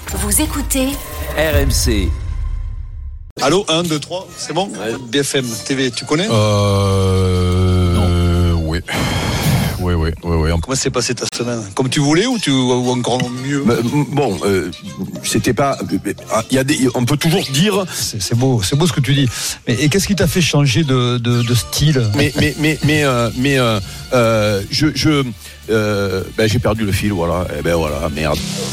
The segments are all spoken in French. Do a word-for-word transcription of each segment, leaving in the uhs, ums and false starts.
Vous écoutez R M C. Allô, un, deux, trois, c'est bon ouais. B F M T V, tu connais Euh... Non. Euh, oui. Oui, oui, oui, oui. Comment s'est passée ta semaine? Comme tu voulais ou, tu, ou encore mieux? Mais, bon, euh, c'était pas. Il y a des, on peut toujours dire. C'est, c'est beau, c'est beau ce que tu dis. Mais et qu'est-ce qui t'a fait changer de, de, de style? Mais, mais, mais, mais, euh, mais, euh, euh, je, je, euh, ben j'ai perdu le fil, voilà. Et ben voilà, merde.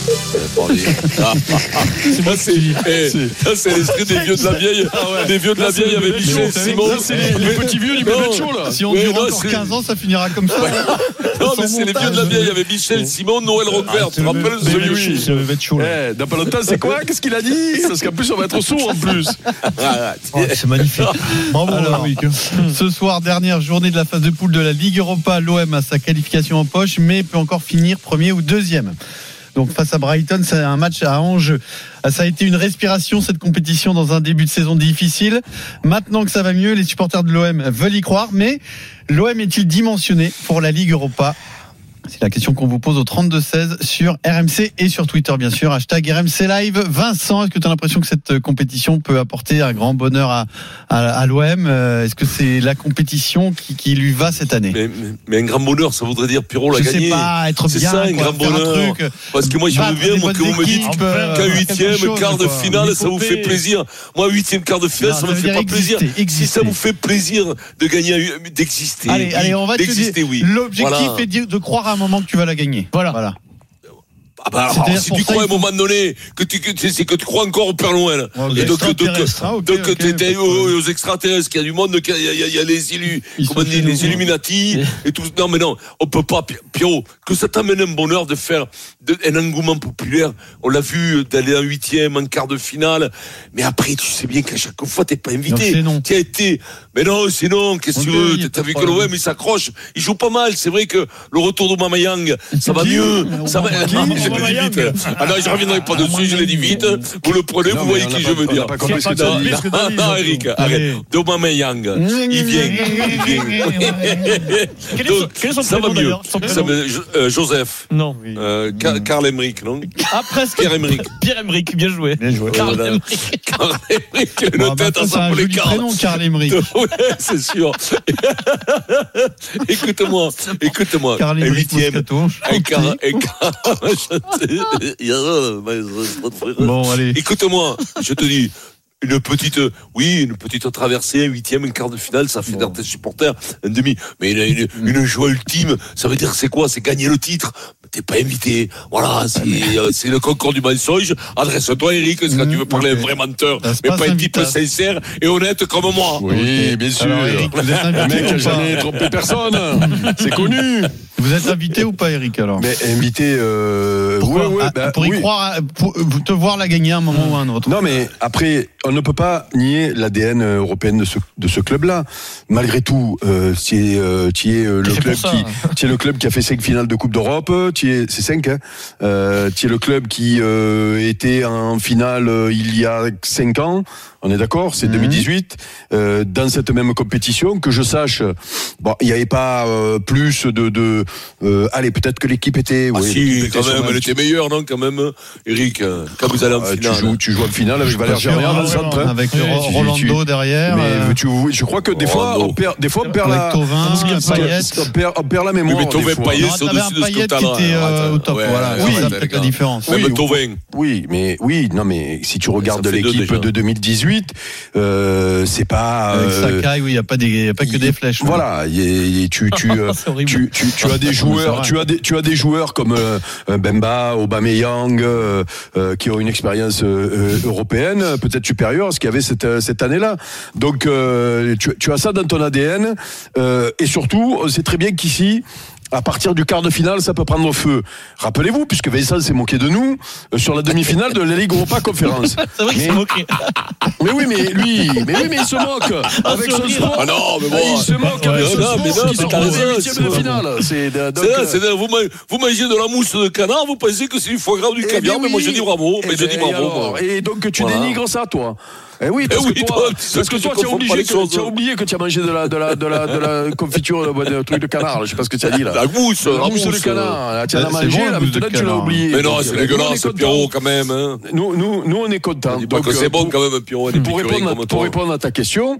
Ça c'est, eh, ça c'est l'esprit des vieux de la vieille. Ah ouais. Des vieux de la vieille avec Michel Simon. Ça c'est les, les petits vieux du bébé de show là. Si on ouais, dure non, encore c'est... quinze ans, ça finira comme ça. Ouais. Non mais c'est montage. Les vieux de la vieille avec Michel Simon, Noël Roquefort. Tu te rappelles celui-ci? C'est le bébé de show. Eh, dans pas longtemps, c'est quoi? Qu'est-ce qu'il a dit? Parce qu'en plus on va être sourd en plus. Oh, c'est magnifique. Bravo. Alors, oui. Ce soir, dernière journée de la phase de poule de la Ligue Europa, l'O M a sa qualification en poche, mais peut encore finir premier ou deuxième. Donc face à Brighton, c'est un match à enjeu. Ça a été une respiration, cette compétition, dans un début de saison difficile. Maintenant que ça va mieux, les supporters de l'O M veulent y croire, mais l'O M est-il dimensionné pour la Ligue Europa ? C'est la question qu'on vous pose au trente-deux seize sur R M C et sur Twitter, bien sûr. Hashtag R M C Live. Vincent, est-ce que tu as l'impression que cette compétition peut apporter un grand bonheur à, à, à l'O M ? Est-ce que c'est la compétition qui, qui lui va cette année ? mais, mais, mais un grand bonheur, ça voudrait dire Pierrot l'a je gagné. Je sais pas, être c'est bien, ça, un quoi, grand bonheur. Un truc, parce que moi, je veux bien moi, que vous me dites qu'un huitième, quart de finale, ça vous fait plaisir. Moi, huitième, quart de finale, non, ça, ça me fait pas exister, plaisir. Exister. Si ça vous fait plaisir de gagner, d'exister. Allez, oui, allez on va te dire. Oui. L'objectif voilà. est de croire à un moment que tu vas la gagner. Voilà. voilà. Ah bah alors, si tu crois à un moment donné que tu, que tu, c'est que tu crois encore au Père Noël. Okay. Et donc, donc, ah, okay, donc okay, t'es aux, aux extraterrestres, qu'il y a du monde, qu'il y a, il y a, il y a les élus, comment dire, les Illuminati et tout. Non mais non, on peut pas, Pierrot, que ça t'amène un bonheur de faire de, un engouement populaire. On l'a vu d'aller en huitième, en quart de finale. Mais après, tu sais bien qu'à chaque fois t'es pas invité. Tu as été. Mais non, c'est non. Qu'est-ce que tu veux? T'as vu que l'O M il s'accroche, il joue pas mal. C'est vrai que le retour d'Aubameyang, ça va mieux. Ça va. Je l'ai dit vite. Ah non, je reviendrai pas dessus, je l'ai dit vite. Vous le prenez, non, vous voyez qui je veux dire. Non, non, Eric, arrête. D'Aubameyang, il vient, il vient. Donc, ça va mieux. Joseph. Non. Karl Emmerich, non? Ah, presque. Pierre Emmerich. Pierre Emmerich, bien joué. Bien joué. Karl Emmerich. Karl Emmerich, le tête à ça pour les cartes. Karl Emmerich. Ouais, c'est sûr. Écoute-moi, écoute-moi. Un huitième. Un quart, un quart. Bon, allez. Écoute-moi, je te dis, une petite, oui, une petite traversée, un huitième, un quart de finale, ça fait bon. Tes supporters, un demi. Mais une, une, une joie ultime, ça veut dire c'est quoi? C'est gagner le titre. T'es pas invité. Voilà, c'est, euh, c'est le concours du mensonge. Adresse-toi, Eric, quand mmh, tu veux parler okay. un vrai menteur, mais pas un type sincère et honnête comme moi. Oui, okay. bien sûr. Alors, Eric, vous êtes invité. Le mec n'a jamais trompé personne. C'est connu. Vous êtes invité ou pas, Eric, alors? Mais invité, euh, Pourquoi? ouais, ouais, ah, bah, pour y oui. croire, pour te voir la gagner à un moment mmh. ou à un autre. Non, mais après, on ne peut pas nier l'A D N européen de ce, de ce club-là. Malgré tout, euh, tu es, euh, tu es euh, le club qui, tu es le club qui a fait cinq finales de Coupe d'Europe. Tu es, c'est cinq, hein. Euh, tu es le club qui euh, était en finale euh, il y a cinq ans. On est d'accord, c'est mmh. deux mille dix-huit. Euh, dans cette même compétition, que je sache, bon, il n'y avait pas euh, plus de, de euh, allez, peut-être que l'équipe était. Ah ouais, si, quand même, elle était meilleure, non, quand même, Eric, quand vous allez en euh, finale. Tu joues, tu joues en finale avec Valère Germain dans le centre, hein. Avec oui, Rolando tu, tu, derrière. Mais euh... tu, je crois que des fois, on perd, des fois, on perd la. Thauvin, Payet. On perd, on perd la mémoire. Oui, mais Thauvin, Payet, c'est au-dessus de ce que t'as là. Au top, voilà. Oui, ça peut-être la différence. Même Thauvin. Oui, mais oui, non, mais si tu regardes l'équipe de deux mille dix-huit, c'est pas. Avec Sakai, oui, il n'y a pas des, pas que des flèches. Voilà, tu, tu, tu, tu, tu as des joueurs, tu as des, tu as des joueurs comme euh, Bemba, Aubameyang, euh, euh, qui ont une expérience euh, européenne peut-être supérieure à ce qu'il y avait cette, cette année-là. Donc, euh, tu, tu as ça dans ton A D N, euh, et surtout, on sait très bien qu'ici, à partir du quart de finale, ça peut prendre feu. Rappelez-vous, puisque Vincent s'est moqué de nous, euh, sur la demi-finale de la Ligue Europa Conférence. C'est vrai qu'il s'est moqué. Mais oui, mais lui, mais oui, mais il se moque. Avec son sport. Ah non, mais bon. Il se moque avec son sport. Mais non, mais t'as raison. C'est de finale. C'est de, donc, c'est là, c'est vous, vous mangez de la mousse de canard, vous pensez que c'est du foie gras ou du caviar, mais moi je dis bravo. Mais je dis bravo. Et donc tu dénigres ça, toi. Eh oui, parce eh que oui, toi, toi, parce que toi, tu as oublié que tu as oublié que tu as mangé de la de la de la de la confiture de, de truc de canard. Je sais pas ce que tu as dit là. La mousse, la, la mousse de canard. Là, tu en as mangé, là, maintenant tu l'as oublié. Mais non, c'est dégueulasse, Pierrot, quand même. Hein. Nous, nous, nous, on est contents. Donc, que c'est bon quand même, Pierrot. Pour répondre, pour répondre à ta question,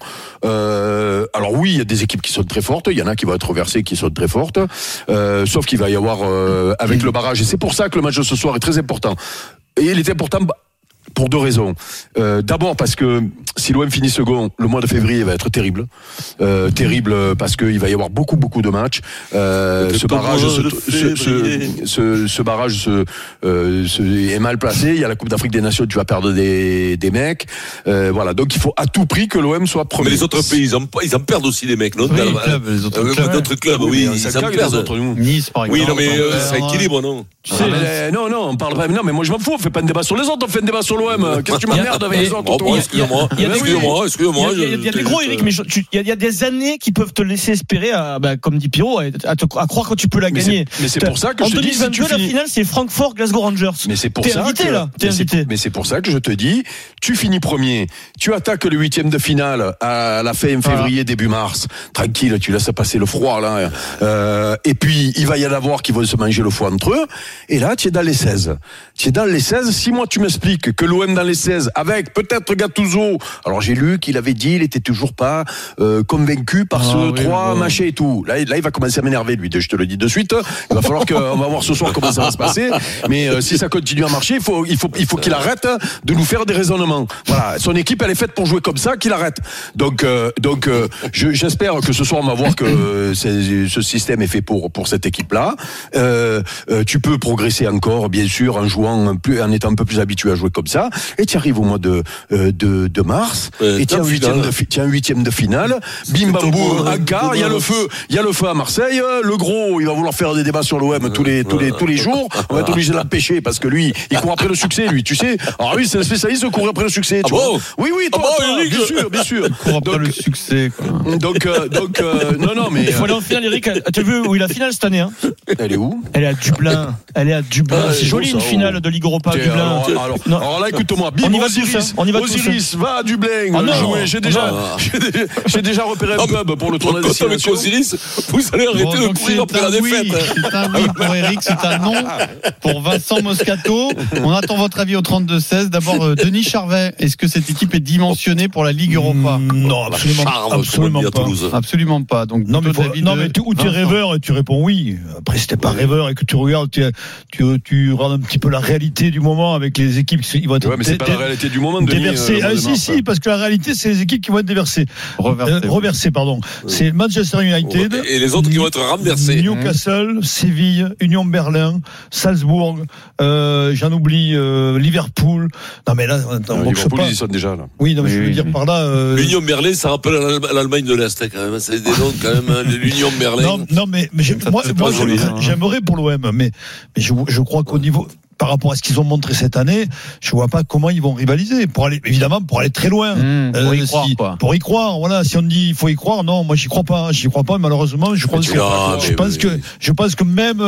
euh, alors oui, il y a des équipes qui sont très fortes. Il y en a qui vont être versées, qui sont très fortes. Euh, sauf qu'il va y avoir euh, avec le barrage. Et c'est pour ça que le match de ce soir est très important. Et il est important pour deux raisons. Euh, d'abord parce que si l'O M finit second, le mois de février va être terrible, euh, terrible parce qu'il va y avoir beaucoup beaucoup de matchs. Euh, ce barrage, ce, ce, ce, ce, ce barrage se, euh, se, est mal placé. Il y a la Coupe d'Afrique des Nations, tu vas perdre des, des mecs. Euh, voilà, donc il faut à tout prix que l'O M soit premier. Mais les autres pays, ils en, ils en perdent aussi des mecs, non? Oui, les clubs, les autres euh, clubs. D'autres clubs, oui, oui ils en perdent. Nice, par exemple. Oui, non, mais euh, ça équilibre, non? Tu sais, mais, non, non, on parle pas. Non, mais moi je m'en fous. On fait pas de débat sur les autres. On fait un débat sur l'O M. Qu'est-ce que tu m'emmerdes avec les autres? Excusez-moi, excusez-moi, excusez-moi. Il y a des gros, Eric, mais il y a des années qui peuvent te laisser espérer, à, bah, comme dit Pierrot, à, à, te, à croire que tu peux la gagner. Mais c'est pour ça que en je te dis. En deux mille vingt-deux, la finale, c'est Francfort, Glasgow Rangers. Mais c'est pour T'es ça invité, que, là. T'es mais invité. C'est, mais c'est pour ça que je te dis, tu finis premier, tu attaques le huitième de finale à la fin février, voilà. Début mars. Tranquille, tu laisses passer le froid, là. Euh, et puis, il va y en avoir qui vont se manger le foie entre eux. Et là, tu es dans les seize. Tu es dans les seize. Si moi, tu m'expliques que l'O M dans les seize, avec peut-être Gattuso, alors j'ai lu qu'il avait dit, il était toujours pas euh, convaincu par ah, ce oui, trois oui. Machin et tout. Là, là, il va commencer à m'énerver, lui. Je te le dis de suite. Il va falloir qu'on va voir ce soir comment ça va se passer. Mais euh, si ça continue à marcher, il faut, il faut, il faut qu'il arrête de nous faire des raisonnements. Voilà, son équipe, elle est faite pour jouer comme ça, qu'il arrête. Donc, euh, donc, euh, je, j'espère que ce soir on va voir que euh, ce système est fait pour pour cette équipe-là. Euh, euh, tu peux progresser encore, bien sûr, en jouant plus, en étant un peu plus habitué à jouer comme ça. Et tu arrives au mois de euh, de, de mars. Euh, et tu as un huitième de, tu as un huitième de finale. Bim bam boum, un quart. Il y a le feu, il y a le feu à Marseille. Le gros, il va vouloir faire des débats sur l'O M tous les tous les tous les jours. On va être obligé de l'empêcher parce que lui, il court après le succès, lui. Tu sais. Alors lui, c'est un spécialiste de courir après le succès. Tu ah vois. Bon Oui, oui, toi, ah bon, toi, bien sûr, bien sûr. Il court après donc, le succès. Quoi. Donc, euh, donc, euh, non, non, mais. Il faut aller en finale, Eric. Tu as vu où est la finale cette année hein? Elle est où? Elle est à Dublin. Elle est à Dublin. Ah, c'est joli une finale de Ligue Europa à Dublin. Alors, alors, alors, alors là, écoute-moi. Bim, on y va Osiris, tous, hein. On y va Osiris, tous. va à Dublin. Ah, jouer. J'ai déjà, j'ai déjà, j'ai déjà repéré un club pour le tournoi des destinations. Avec Osiris, vous allez arrêter bon, de courir après la oui, défaite. C'est un oui pour Eric, c'est un non pour Vincent Moscato. On attend votre avis au trente-deux seize. D'abord, euh, Denis Charvet, est-ce que cette équipe est dimensionnée pour la Ligue Europa? Non, absolument, Charme, absolument pas. Absolument pas. Donc, non, mais, faut, non, mais tu, ou tu es rêveur et tu réponds oui. Après, si t'es pas rêveur et que tu regardes, tu, tu, tu regardes un petit peu la réalité du moment avec les équipes qui vont être ouais, mais c'est pas la réalité du moment, Denis, déversées. Euh, ah, si, si, parce que la réalité, c'est les équipes qui vont être déversées. Reversées. Euh, reversées, pardon. Oui. C'est Manchester United. Et les autres qui vont être renversés. Newcastle, Séville, Union Berlin, Salzbourg, euh, j'en oublie, euh, Liverpool. Non, mais là, attends, non, Liverpool, ils y sont déjà, là. Oui, non, mais oui, je veux oui. dire par là. Euh... L'Union Berlin, ça rappelle l'Allemagne de l'Est, quand même. C'est des noms, quand même, l'Union Berlin. Non, non, mais, mais moi, moi joli, j'aimerais, hein. j'aimerais pour l'O M, mais, mais je, je crois qu'au niveau, par rapport à ce qu'ils ont montré cette année, je vois pas comment ils vont rivaliser. Pour aller, évidemment, pour aller très loin. Mmh, pour, euh, y croire, si, quoi. pour y croire, voilà. Si on dit il faut y croire, non, moi j'y crois pas. J'y crois pas, malheureusement. Je pense, que, non, je, pense que, je pense que même,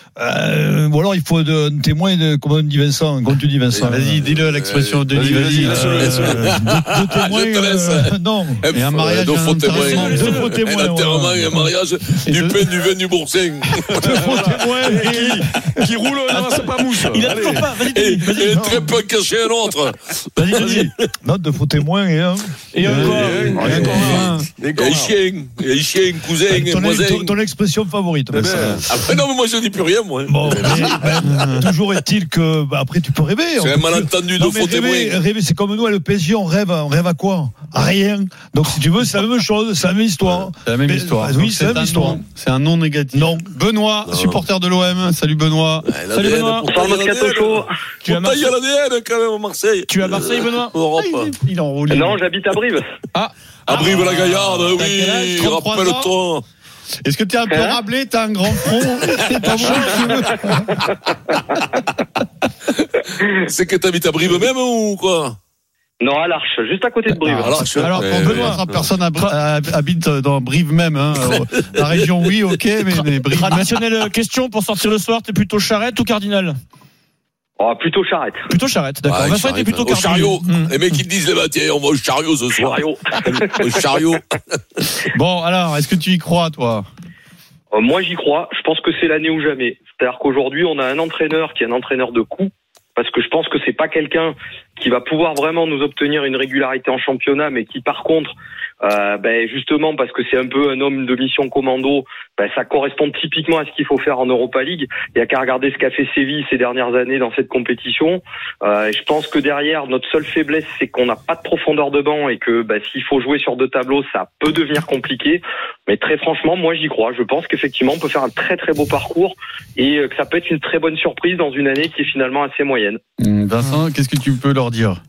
euh, ou alors il faut de, un témoin de, comme on dit Vincent, comme tu dis Vincent. Vas-y, dis-le l'expression euh, de Denis, vas-y. Deux témoins, euh, non. Et un mariage, deux faux témoins. Deux faux témoins. Un enterrement et un mariage, du pain, du vin, du boursin. Deux faux témoins qui roulent dans sa pamouche. Il a toujours pas. Et, et très peu caché un autre. Vas-y, vas-y. Note de faux témoins et un. Et encore. Et un chien. Et un chien, cousin, ton, voisin. Ton, ton expression favorite. Eh ben, après, non, mais moi, je dis plus rien, moi. Bon, mais, toujours est-il que, bah, après, tu peux rêver. C'est un malentendu de faux témoins. Rêver, rêver, c'est comme nous, à le P S G, on rêve, on rêve à quoi? À rien. Donc, si tu veux, c'est la même chose, c'est la même histoire. C'est la même mais, histoire. Oui, c'est la même histoire. C'est un non négatif. Non. Benoît, non. supporter de l'O M. Salut, Benoît. Ouais, Salut, Benoît. Bonsoir, Moscato Show. Tu as Marseille à l'A D N quand même à Marseille. Tu es à Marseille, Benoît? Europe. Ah, il, il enroule. Non, j'habite à Brive. Ah. À Brive-la-Gaillarde, oui. Rappelle-toi. Est-ce que tu es un peu hein rablé? Tu as un grand front? C'est pas bon. C'est que tu habites à Brive même ou quoi? Non, à l'Arche, juste à côté de Brive. Ah, alors, alors pour euh, Benoît, euh, personne euh, habite dans Brive même. Hein. La région, oui, ok, mais, mais Brive. Traditionnelle question pour sortir le soir, t'es plutôt Charrette ou Cardinal? Oh, plutôt Charrette. Plutôt Charrette, d'accord. Ouais, Vincent était plutôt au chariot. Mmh. Les mecs, ils te disent, les bâtiers, on va au chariot ce soir. Chariot. Au chariot. Bon, alors, est-ce que tu y crois, toi? Euh, moi, j'y crois. Je pense que c'est l'année ou jamais. C'est-à-dire qu'aujourd'hui, on a un entraîneur qui est un entraîneur de coup. Parce que je pense que c'est pas quelqu'un qui va pouvoir vraiment nous obtenir une régularité en championnat, mais qui, par contre, euh, ben, justement, parce que c'est un peu un homme de mission commando, ben, ça correspond typiquement à ce qu'il faut faire en Europa League. Il y a qu'à regarder ce qu'a fait Séville ces dernières années dans cette compétition. Euh, et je pense que derrière, notre seule faiblesse, c'est qu'on n'a pas de profondeur de banc et que ben, s'il faut jouer sur deux tableaux, ça peut devenir compliqué. Mais très franchement, moi, j'y crois. Je pense qu'effectivement, on peut faire un très très beau parcours et que ça peut être une très bonne surprise dans une année qui est finalement assez moyenne. Vincent, qu'est-ce que tu peux leur dire?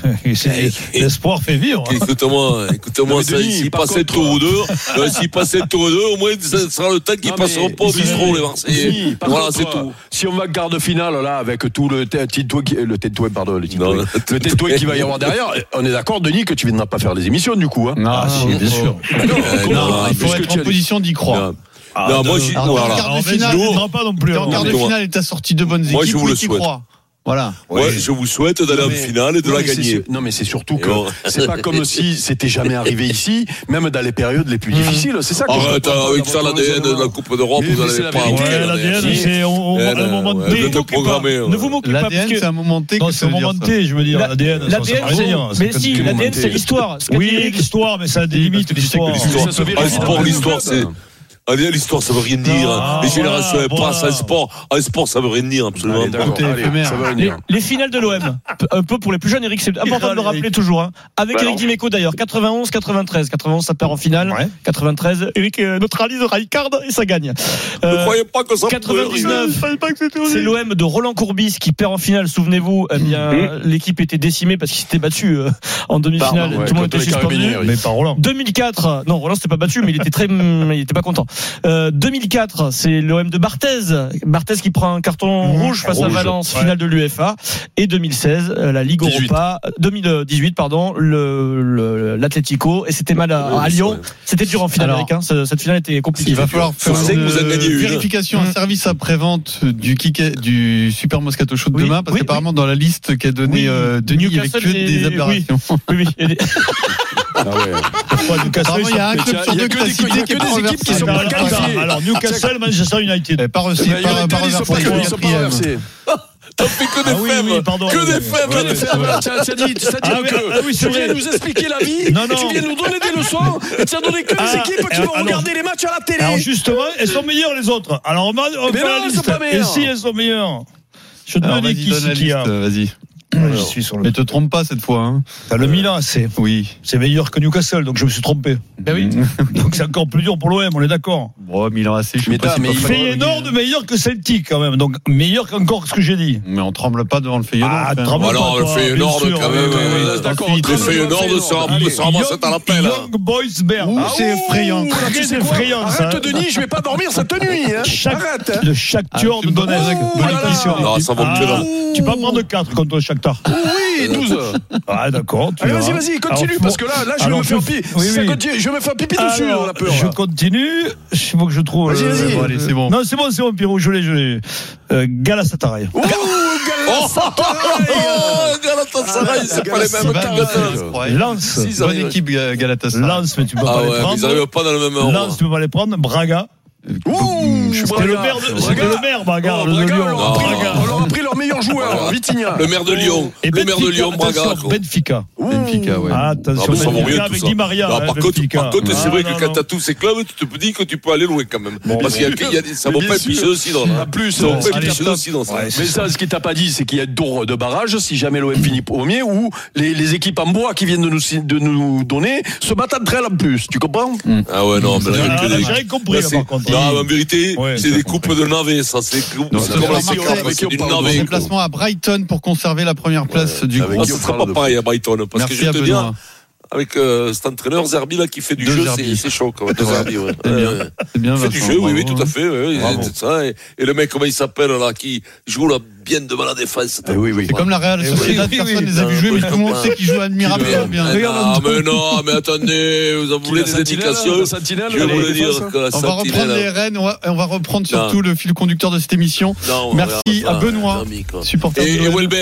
L'espoir fait vivre. Écoute-moi, écoute-moi, ça, s'il passait le tour ou deux, euh, s'il passait le tour ou deux, au moins, ça sera le temps qu'ils passeront pas au bistrot, les Marseillais. Si, voilà, c'est tout. Si on va quart de finale, là, avec tout le tétoué, le tétoué, pardon, le tétoué, le tétoué qu'il va y avoir derrière, on est d'accord, Denis, que tu viendras pas faire les émissions, du coup, hein? Non, ah, si, bien sûr. Non, il faut être en position d'y croire. Ah, non, moi, j'y crois. En quart de finale, pas non plus. En quart de finale, et t'as sorti de bonnes équipes. Moi, je vous le souhaite. Voilà. Ouais, ouais, je vous souhaite d'aller en finale et de la gagner. Non, mais c'est surtout que c'est pas comme si c'était jamais arrivé ici, même dans les périodes les plus difficiles. C'est ça que Arrête, avec ça, l'A D N de la Coupe d'Europe, vous n'allez pas. Ouais, l'A D N, c'est un moment T. Ne vous moquez pas. L'A D N, c'est un moment T. Non, c'est un moment T, je veux dire. L'A D N, mais si, l'A D N, c'est l'histoire. Oui, l'histoire, mais ça a des limites, l'histoire. Sport, l'histoire, c'est. Allez, l'histoire, ça veut rien dire. Non, les générations, elles voilà, passent. Un sport, un sport, ça veut rien dire, absolument. Allez, allez, ça veut rien dire. Les, les finales de l'O M, un peu pour les plus jeunes, Eric, c'est important de le rappeler toujours. Hein. Avec bah Eric Dimeco d'ailleurs, quatre-vingt-onze quatre-vingt-treize. quatre-vingt-onze, ça perd en finale. Ouais. quatre-vingt-treize, Eric euh, neutralise Rijkaard et ça gagne. Euh, ne croyez pas que ça quatre-vingt-dix-neuf, c'est l'O M de Roland Courbis qui perd en finale. Souvenez-vous, eh bien, mmh. l'équipe était décimée parce qu'il s'était battu euh, en demi-finale. Pardon, ouais, tout le monde était suspendu. Mais pas Roland. deux mille quatre, non, Roland s'était pas battu, mais il était très, il était pas content. Euh, deux mille quatre, c'est l'O M de Barthez. Barthez qui prend un carton mmh, rouge face rouge, à Valence, ouais. Finale de l'U F A. Et deux mille seize, la Ligue dix-huit. Europa, deux mille dix-huit, pardon, le, le, l'Atlético. Et c'était mal à, à Lyon. Ouais. C'était dur en finale, Eric. Hein. Cette finale était compliquée. Il va falloir faire une, vous avez gagné une vérification, un service après-vente du, kick, du Super Moscato Show de oui, demain, parce oui, qu'apparemment, oui. dans la liste qu'a donné oui. euh, Denis, il y avait que des aberrations. Oui, oui. oui. Ah ouais. Newcastle, il y a un club sur deux que t'as cité qui est pas équipes qui sont pas qualifiées. Alors Newcastle, Manchester United. Pas reçu, pas reversé. T'as fait que des ah, faibles, oui, oui, pardon, que oui, des oui, faibles. Ouais, Ça dit, ça dit que ah, oui, tu viens nous expliquer la vie, non, non. tu viens nous donner des leçons, et tu as donné que ah, les équipes qui vont alors, regarder les matchs à la télé. Alors justement, elles sont meilleures les autres. Alors on va, on mais va non, la liste. Et si elles sont meilleures, je te donne qui c'est qui a. Vas-y. Je suis sur le... Mais te trompe pas cette fois. Hein. T'as le Milan, c'est oui, c'est meilleur que Newcastle, donc je me suis trompé. Ben oui. Donc c'est encore plus dur pour l'O M, on est d'accord. Bon, Milan A C, je suis mais pas si mais pas Feyenoord de meilleur que Celtic quand même, donc meilleur qu'encore ce que j'ai dit. Mais on tremble pas devant le Feyenoord. Ah, tremble pas. Alors le Feyenoord quand même, euh, d'accord. Le Feyenoord sera ramassé à l'appel. Young Boys Bern. Ah, c'est effrayant. C'est effrayant. Arrête Denis, je vais pas dormir cette nuit. Arrête. Le Shakhtar de Donetsk. Non, ça va me tuer. Tu peux en prendre quatre contre le Shakhtar. Oui, douze. Ah d'accord. Allez, vas-y, vas-y, continue alors, parce que là, là, je alors, me fais un pipi. Oui, oui. Continue, je me fais un pipi dessus, on a peur. Je continue. Il faut que je trouve. Vas-y, vas-y. Bon, allez, c'est bon. Non, c'est bon, c'est bon, Pierrot. Je l'ai, je l'ai. Euh, Galatasaray. Oh, Galatasaray. Oh, Galatasaray, c'est pas les mêmes Galatasaray. Lens. Bonne équipe Galatasaray. Lens, mais tu peux pas les prendre. Ils n'arrivent pas dans le même ordre. Lens, tu peux pas les prendre. Braga. Ouh, c'était le maire de, c'était le maire, Braga, oh, le Braga, Lyon. On, Braga. On leur a pris leur meilleur joueur, Vitinha. Le maire de Lyon. Et le maire de Lyon, Braga. Benfica. Benfica, ouais. Ah, attention, non, Benfica avec Di Maria. Non, par, hein, contre, par contre, c'est ah, vrai non, que quand non. t'as tous ces clubs, tu te dis que tu peux aller loin quand même. Bon, parce qu'il y a, il y a, ça va pas être piché aussi dans ça. Plus, ça va pas être piché aussi dans ça. Mais ça, ce qu'il t'a pas dit, c'est qu'il y a une tour de barrage si jamais l'O M finit premier ou les, les équipes en bois qui viennent de nous, de nous donner se battent entre elles en plus. Tu comprends? Ah ouais, non, mais là, j'ai rien compris, là, par contre. Non, en vérité, c'est des coupes de navet, ça. C'est comme la du navet. Déplacement à Brighton pour conserver la première place du groupe. Ça sera pas pareil à Brighton. Parce que je te dis, avec euh, cet entraîneur Zerbi là qui fait du Deux jeu, c'est, c'est chaud quand même. De Zerbi, ouais. C'est bien. Euh, c'est bien. Il fait du jeu, oui, oui, tout à fait. Ouais, c'est ça. Et, et le mec, comment il s'appelle là, qui joue là bien devant la défense. Eh oui, oui. C'est comme la Real Sociedad, oui, oui, personne ne les a vu jouer, mais tout le monde sait qu'ils jouent admirablement bien. Ah mais non, mais attendez, vous en voulez des indications. Je vais vous le dire que la On va reprendre les rênes, on va reprendre surtout le fil conducteur de cette émission. Merci à Benoît, supporter de